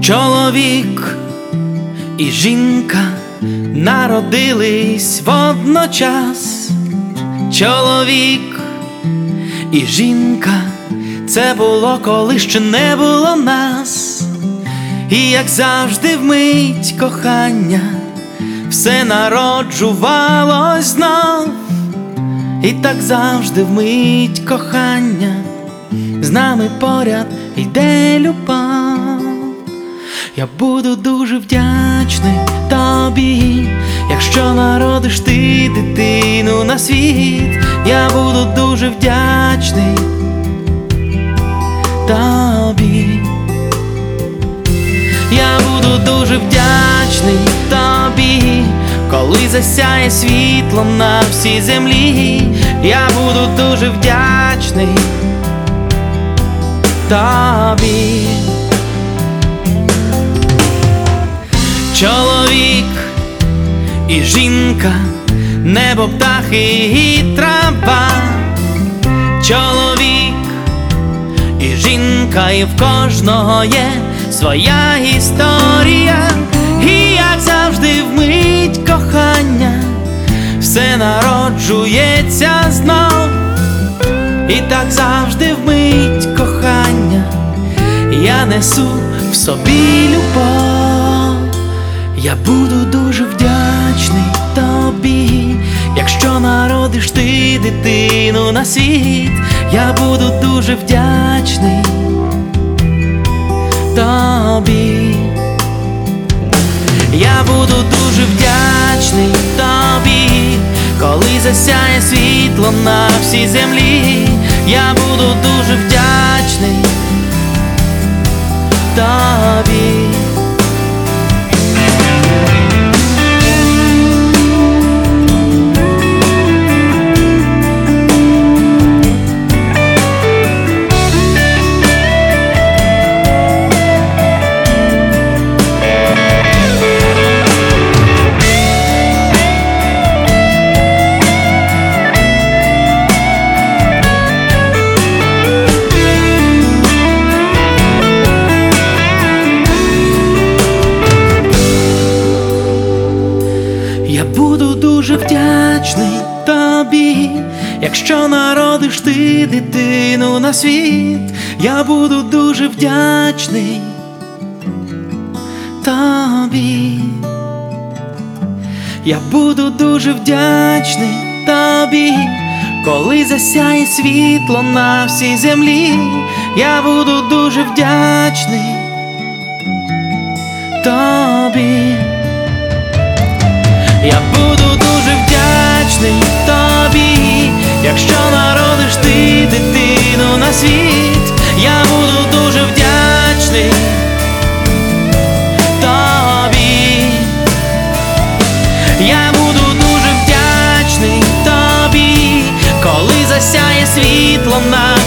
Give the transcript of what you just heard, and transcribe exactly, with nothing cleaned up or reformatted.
Чоловік і жінка народились водночас. Чоловік і жінка — це було, коли ще не було нас. І як завжди вмить кохання все народжувалось знов. І так завжди вмить кохання з нами поряд йде любов. Я буду дуже вдячний тобі, якщо народиш ти дитину на світ. Я буду дуже вдячний тобі. Я буду дуже вдячний тобі, коли засяє світло на всій землі. Я буду дуже вдячний тобі. Чоловік і жінка, небо, птахи і трава. Чоловік і жінка, і в кожного є своя історія. І як завжди вмить кохання все народжується знов. І так завжди вмить кохання я несу в собі любов. Я буду дуже вдячний тобі, якщо народиш ти дитину на світ. Я буду дуже вдячний тобі. Я буду дуже вдячний тобі, коли засяє світло на всій землі. Я буду дуже вдячний тобі. Я буду дуже вдячний тобі, якщо народиш ти дитину на світ. Я буду дуже вдячний тобі. Я буду дуже вдячний тобі, коли засяє світло на всій землі. Я буду дуже вдячний тобі. Я буду дуже вдячний тобі, якщо народиш ти дитину на світ. Я буду дуже вдячний тобі. Я буду дуже вдячний тобі, коли засяє світло на